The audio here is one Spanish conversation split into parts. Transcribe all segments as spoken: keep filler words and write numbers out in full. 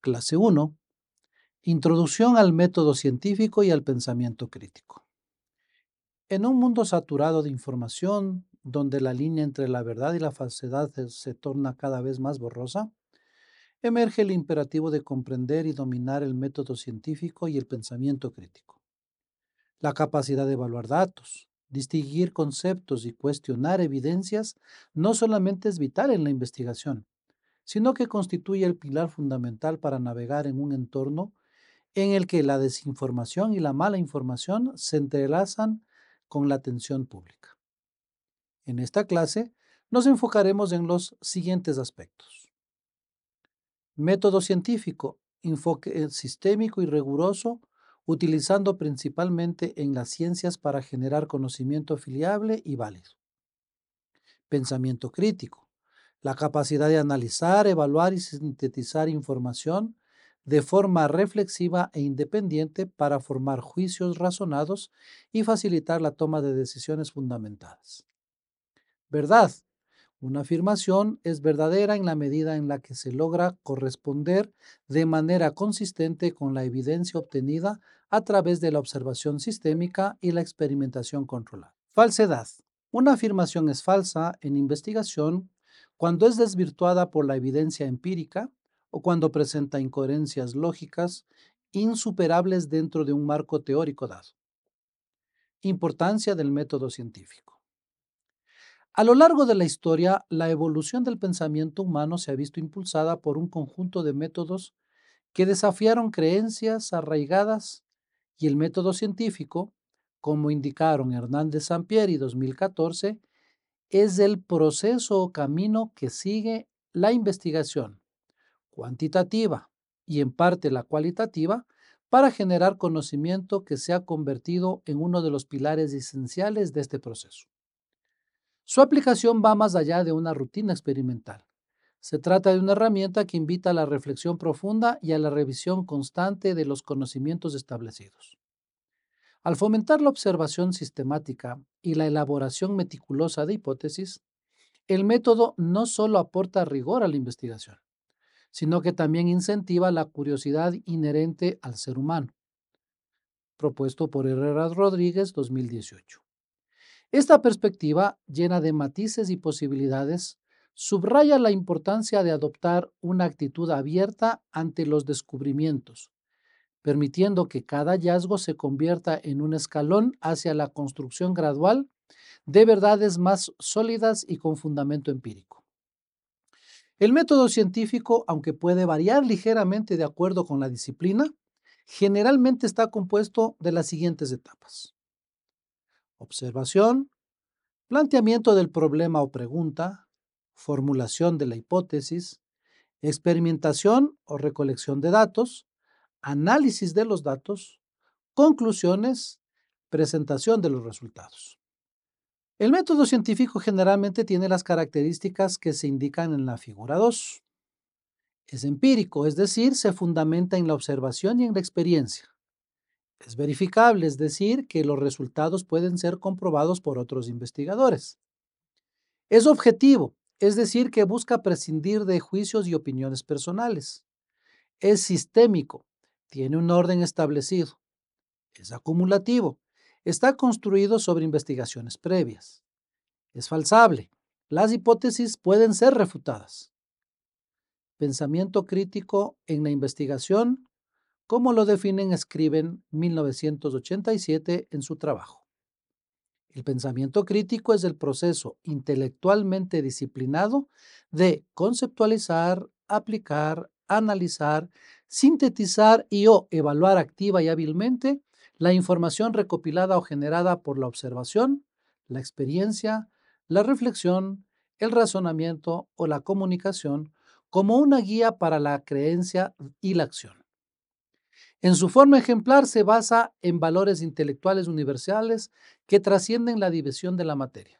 Clase uno. Introducción al método científico y al pensamiento crítico. En un mundo saturado de información, donde la línea entre la verdad y la falsedad se, se torna cada vez más borrosa, emerge el imperativo de comprender y dominar el método científico y el pensamiento crítico. La capacidad de evaluar datos, distinguir conceptos y cuestionar evidencias no solamente es vital en la investigación, sino que constituye el pilar fundamental para navegar en un entorno en el que la desinformación y la mala información se entrelazan con la atención pública. En esta clase nos enfocaremos en los siguientes aspectos. Método científico, enfoque sistémico y riguroso, utilizando principalmente en las ciencias para generar conocimiento fiable y válido. Pensamiento crítico, la capacidad de analizar, evaluar y sintetizar información de forma reflexiva e independiente para formar juicios razonados y facilitar la toma de decisiones fundamentadas. Verdad. Una afirmación es verdadera en la medida en la que se logra corresponder de manera consistente con la evidencia obtenida a través de la observación sistémica y la experimentación controlada. Falsedad. Una afirmación es falsa en investigación cuando es desvirtuada por la evidencia empírica o cuando presenta incoherencias lógicas insuperables dentro de un marco teórico dado. Importancia del método científico. A lo largo de la historia, la evolución del pensamiento humano se ha visto impulsada por un conjunto de métodos que desafiaron creencias arraigadas y el método científico, como indicaron Hernández Sampieri dos mil catorce, es el proceso o camino que sigue la investigación cuantitativa y en parte la cualitativa para generar conocimiento que se ha convertido en uno de los pilares esenciales de este proceso. Su aplicación va más allá de una rutina experimental. Se trata de una herramienta que invita a la reflexión profunda y a la revisión constante de los conocimientos establecidos. Al fomentar la observación sistemática y la elaboración meticulosa de hipótesis, el método no solo aporta rigor a la investigación, sino que también incentiva la curiosidad inherente al ser humano, propuesto por Herrera Rodríguez dos mil dieciocho. Esta perspectiva, llena de matices y posibilidades, subraya la importancia de adoptar una actitud abierta ante los descubrimientos, permitiendo que cada hallazgo se convierta en un escalón hacia la construcción gradual de verdades más sólidas y con fundamento empírico. El método científico, aunque puede variar ligeramente de acuerdo con la disciplina, generalmente está compuesto de las siguientes etapas: observación, planteamiento del problema o pregunta, formulación de la hipótesis, experimentación o recolección de datos, análisis de los datos, conclusiones, presentación de los resultados. El método científico generalmente tiene las características que se indican en la figura dos. Es empírico, es decir, se fundamenta en la observación y en la experiencia. Es verificable, es decir, que los resultados pueden ser comprobados por otros investigadores. Es objetivo, es decir, que busca prescindir de juicios y opiniones personales. Es sistémico, tiene un orden establecido. Es acumulativo, está construido sobre investigaciones previas. Es falsable, las hipótesis pueden ser refutadas. Pensamiento crítico en la investigación, como lo definen Scriven mil novecientos ochenta y siete en su trabajo. El pensamiento crítico es el proceso intelectualmente disciplinado de conceptualizar, aplicar, analizar, sintetizar y o evaluar activa y hábilmente la información recopilada o generada por la observación, la experiencia, la reflexión, el razonamiento o la comunicación como una guía para la creencia y la acción. En su forma ejemplar se basa en valores intelectuales universales que trascienden la división de la materia.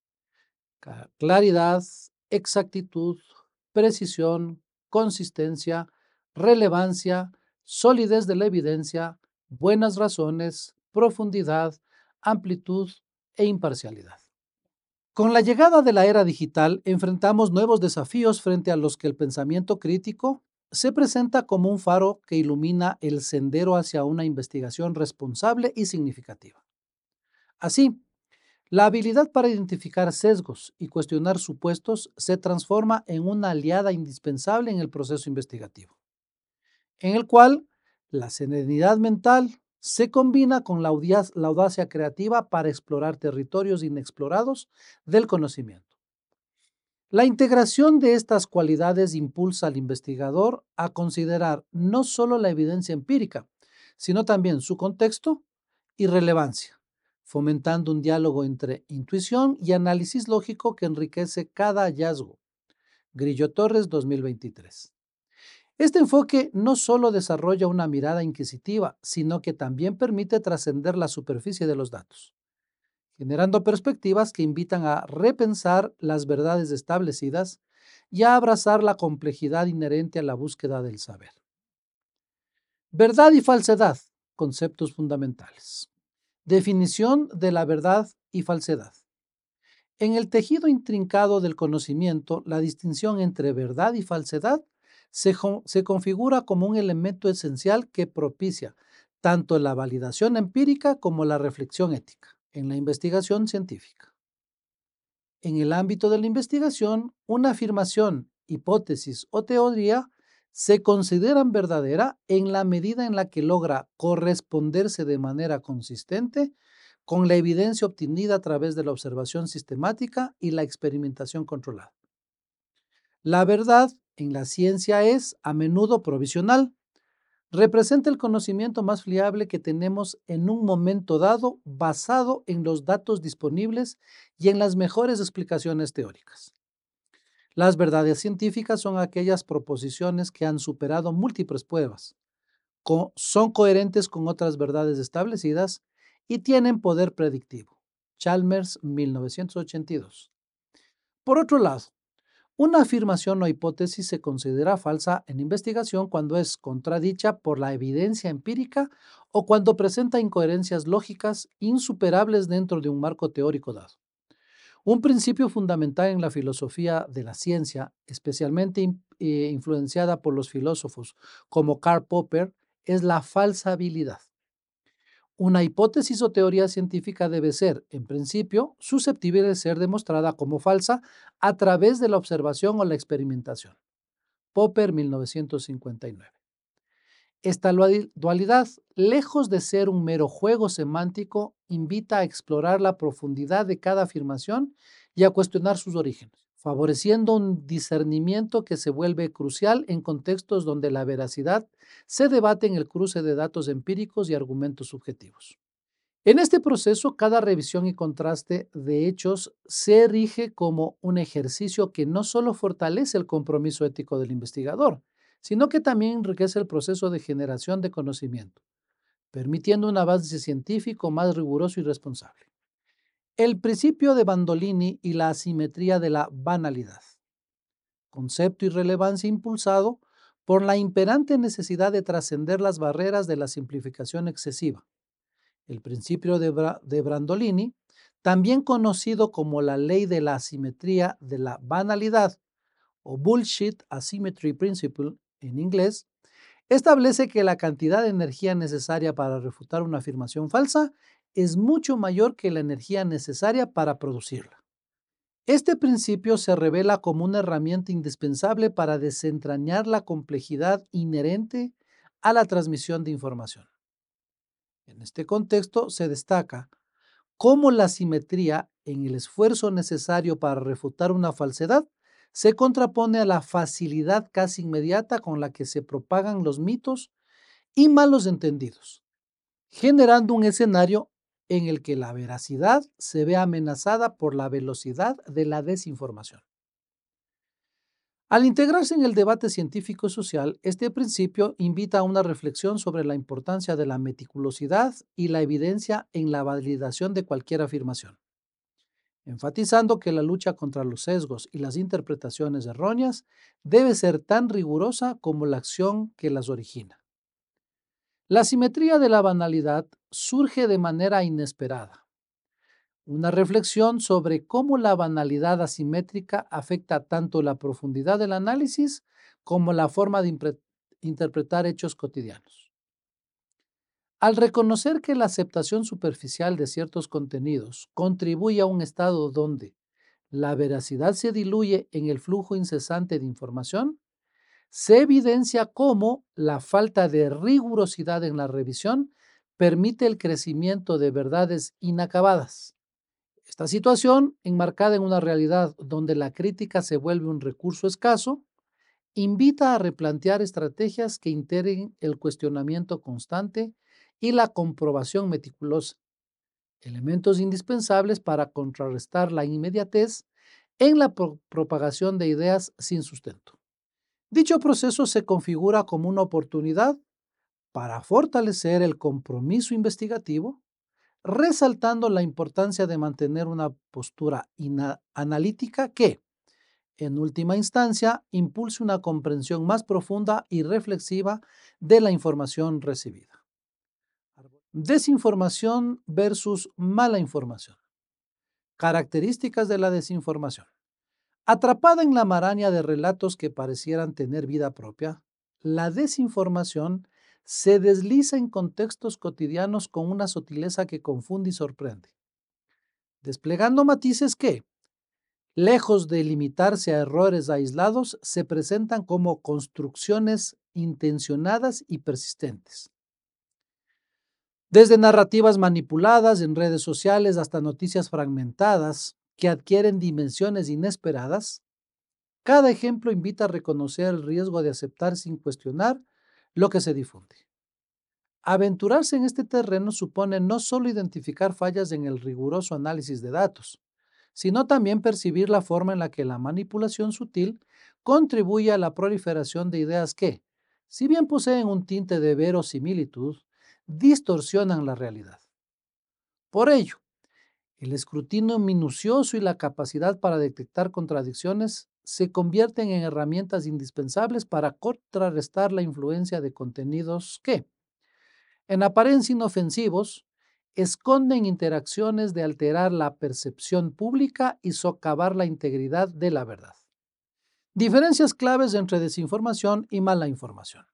Claridad, exactitud, precisión, consistencia, relevancia, solidez de la evidencia, buenas razones, profundidad, amplitud e imparcialidad. Con la llegada de la era digital, enfrentamos nuevos desafíos frente a los que el pensamiento crítico se presenta como un faro que ilumina el sendero hacia una investigación responsable y significativa. Así, la habilidad para identificar sesgos y cuestionar supuestos se transforma en una aliada indispensable en el proceso investigativo, en el cual la serenidad mental se combina con la audacia, la audacia creativa para explorar territorios inexplorados del conocimiento. La integración de estas cualidades impulsa al investigador a considerar no solo la evidencia empírica, sino también su contexto y relevancia, fomentando un diálogo entre intuición y análisis lógico que enriquece cada hallazgo. Grillo Torres, dos mil veintitrés. Este enfoque no solo desarrolla una mirada inquisitiva, sino que también permite trascender la superficie de los datos, generando perspectivas que invitan a repensar las verdades establecidas y a abrazar la complejidad inherente a la búsqueda del saber. Verdad y falsedad, conceptos fundamentales. Definición de la verdad y falsedad. En el tejido intrincado del conocimiento, la distinción entre verdad y falsedad se, se configura como un elemento esencial que propicia tanto la validación empírica como la reflexión ética en la investigación científica. En el ámbito de la investigación, una afirmación, hipótesis o teoría se consideran verdadera en la medida en la que logra corresponderse de manera consistente con la evidencia obtenida a través de la observación sistemática y la experimentación controlada. La verdad en la ciencia es a menudo provisional. Representa el conocimiento más fiable que tenemos en un momento dado basado en los datos disponibles y en las mejores explicaciones teóricas. Las verdades científicas son aquellas proposiciones que han superado múltiples pruebas, co- son coherentes con otras verdades establecidas y tienen poder predictivo. Chalmers, mil novecientos ochenta y dos. Por otro lado, una afirmación o hipótesis se considera falsa en investigación cuando es contradicha por la evidencia empírica o cuando presenta incoherencias lógicas insuperables dentro de un marco teórico dado. Un principio fundamental en la filosofía de la ciencia, especialmente in- eh, influenciada por los filósofos como Karl Popper, es la falsabilidad. Una hipótesis o teoría científica debe ser, en principio, susceptible de ser demostrada como falsa a través de la observación o la experimentación. Popper, mil novecientos cincuenta y nueve. Esta dualidad, lejos de ser un mero juego semántico, invita a explorar la profundidad de cada afirmación y a cuestionar sus orígenes, favoreciendo un discernimiento que se vuelve crucial en contextos donde la veracidad se debate en el cruce de datos empíricos y argumentos subjetivos. En este proceso, cada revisión y contraste de hechos se erige como un ejercicio que no solo fortalece el compromiso ético del investigador, sino que también enriquece el proceso de generación de conocimiento, permitiendo un avance científico más riguroso y responsable. El principio de Bandolini y la asimetría de la banalidad, concepto y relevancia impulsado por la imperante necesidad de trascender las barreras de la simplificación excesiva. El principio de, Bra de Brandolini, también conocido como la ley de la asimetría de la banalidad o Bullshit Asymmetry Principle en inglés, establece que la cantidad de energía necesaria para refutar una afirmación falsa es mucho mayor que la energía necesaria para producirla. Este principio se revela como una herramienta indispensable para desentrañar la complejidad inherente a la transmisión de información. En este contexto se destaca cómo la simetría en el esfuerzo necesario para refutar una falsedad se contrapone a la facilidad casi inmediata con la que se propagan los mitos y malos entendidos, generando un escenario en el que la veracidad se ve amenazada por la velocidad de la desinformación. Al integrarse en el debate científico y social, este principio invita a una reflexión sobre la importancia de la meticulosidad y la evidencia en la validación de cualquier afirmación, enfatizando que la lucha contra los sesgos y las interpretaciones erróneas debe ser tan rigurosa como la acción que las origina. La simetría de la banalidad surge de manera inesperada. Una reflexión sobre cómo la banalidad asimétrica afecta tanto la profundidad del análisis como la forma de impre- interpretar hechos cotidianos. Al reconocer que la aceptación superficial de ciertos contenidos contribuye a un estado donde la veracidad se diluye en el flujo incesante de información, se evidencia cómo la falta de rigurosidad en la revisión permite el crecimiento de verdades inacabadas. Esta situación, enmarcada en una realidad donde la crítica se vuelve un recurso escaso, invita a replantear estrategias que integren el cuestionamiento constante y la comprobación meticulosa, elementos indispensables para contrarrestar la inmediatez en la pro- propagación de ideas sin sustento. Dicho proceso se configura como una oportunidad para fortalecer el compromiso investigativo, resaltando la importancia de mantener una postura ina- analítica que, en última instancia, impulse una comprensión más profunda y reflexiva de la información recibida. Desinformación versus mala información. Características de la desinformación. Atrapada en la maraña de relatos que parecieran tener vida propia, la desinformación se desliza en contextos cotidianos con una sutileza que confunde y sorprende, desplegando matices que, lejos de limitarse a errores aislados, se presentan como construcciones intencionadas y persistentes. Desde narrativas manipuladas en redes sociales hasta noticias fragmentadas que adquieren dimensiones inesperadas, cada ejemplo invita a reconocer el riesgo de aceptar sin cuestionar lo que se difunde. Aventurarse en este terreno supone no solo identificar fallas en el riguroso análisis de datos, sino también percibir la forma en la que la manipulación sutil contribuye a la proliferación de ideas que, si bien poseen un tinte de verosimilitud, distorsionan la realidad. Por ello, el escrutinio minucioso y la capacidad para detectar contradicciones se convierten en herramientas indispensables para contrarrestar la influencia de contenidos que, en apariencia inofensivos, esconden interacciones de alterar la percepción pública y socavar la integridad de la verdad. Diferencias claves entre desinformación y mala información.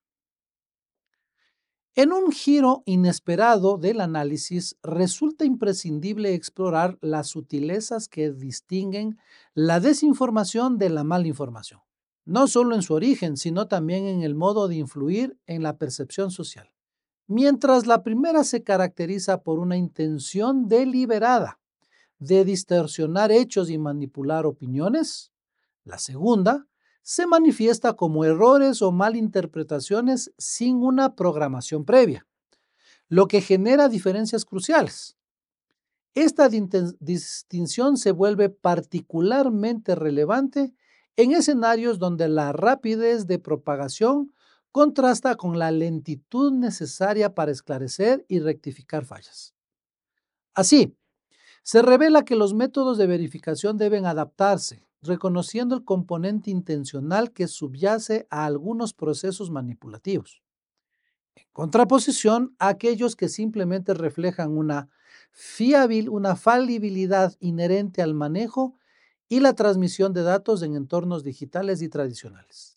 En un giro inesperado del análisis, resulta imprescindible explorar las sutilezas que distinguen la desinformación de la mala información, no solo en su origen, sino también en el modo de influir en la percepción social. Mientras la primera se caracteriza por una intención deliberada de distorsionar hechos y manipular opiniones, la segunda se manifiesta como errores o malinterpretaciones sin una programación previa, lo que genera diferencias cruciales. Esta dinten- distinción se vuelve particularmente relevante en escenarios donde la rapidez de propagación contrasta con la lentitud necesaria para esclarecer y rectificar fallas. Así, se revela que los métodos de verificación deben adaptarse, reconociendo el componente intencional que subyace a algunos procesos manipulativos, en contraposición a aquellos que simplemente reflejan una fiabil, una falibilidad inherente al manejo y la transmisión de datos en entornos digitales y tradicionales.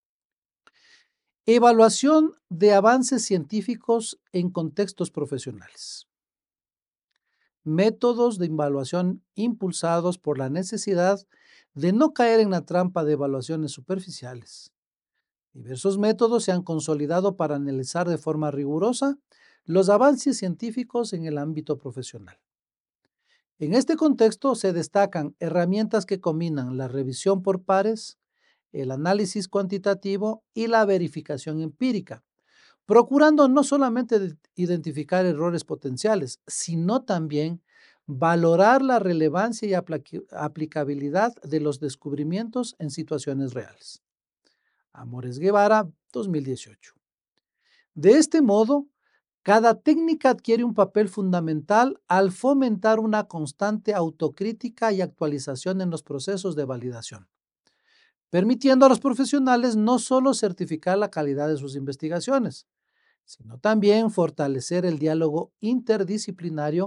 Evaluación de avances científicos en contextos profesionales. Métodos de evaluación impulsados por la necesidad de no caer en la trampa de evaluaciones superficiales. Diversos métodos se han consolidado para analizar de forma rigurosa los avances científicos en el ámbito profesional. En este contexto se destacan herramientas que combinan la revisión por pares, el análisis cuantitativo y la verificación empírica, procurando no solamente de- identificar errores potenciales, sino también valorar la relevancia y aplaqui- aplicabilidad de los descubrimientos en situaciones reales. Amores Guevara, dos mil dieciocho. De este modo, cada técnica adquiere un papel fundamental al fomentar una constante autocrítica y actualización en los procesos de validación, permitiendo a los profesionales no solo certificar la calidad de sus investigaciones, sino también fortalecer el diálogo interdisciplinario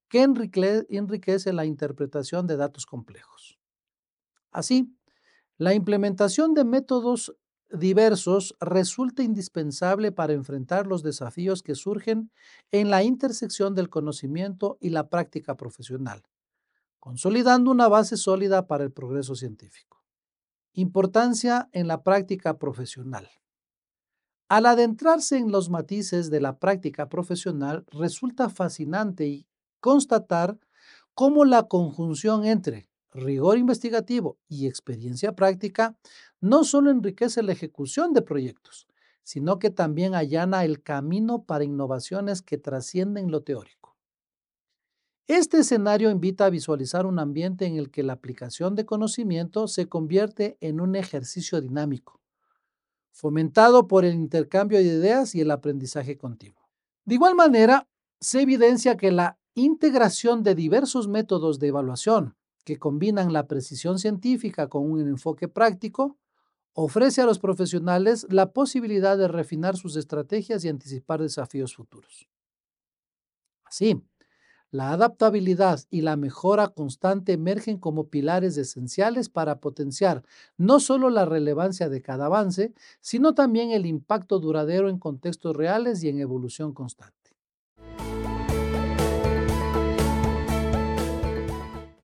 que enrique- enriquece la interpretación de datos complejos. Así, la implementación de métodos diversos resulta indispensable para enfrentar los desafíos que surgen en la intersección del conocimiento y la práctica profesional, consolidando una base sólida para el progreso científico. Importancia en la práctica profesional. Al adentrarse en los matices de la práctica profesional, resulta fascinante y constatar cómo la conjunción entre rigor investigativo y experiencia práctica no solo enriquece la ejecución de proyectos, sino que también allana el camino para innovaciones que trascienden lo teórico. Este escenario invita a visualizar un ambiente en el que la aplicación de conocimiento se convierte en un ejercicio dinámico, fomentado por el intercambio de ideas y el aprendizaje continuo. De igual manera, se evidencia que la integración de diversos métodos de evaluación que combinan la precisión científica con un enfoque práctico ofrece a los profesionales la posibilidad de refinar sus estrategias y anticipar desafíos futuros. Así, la adaptabilidad y la mejora constante emergen como pilares esenciales para potenciar no solo la relevancia de cada avance, sino también el impacto duradero en contextos reales y en evolución constante.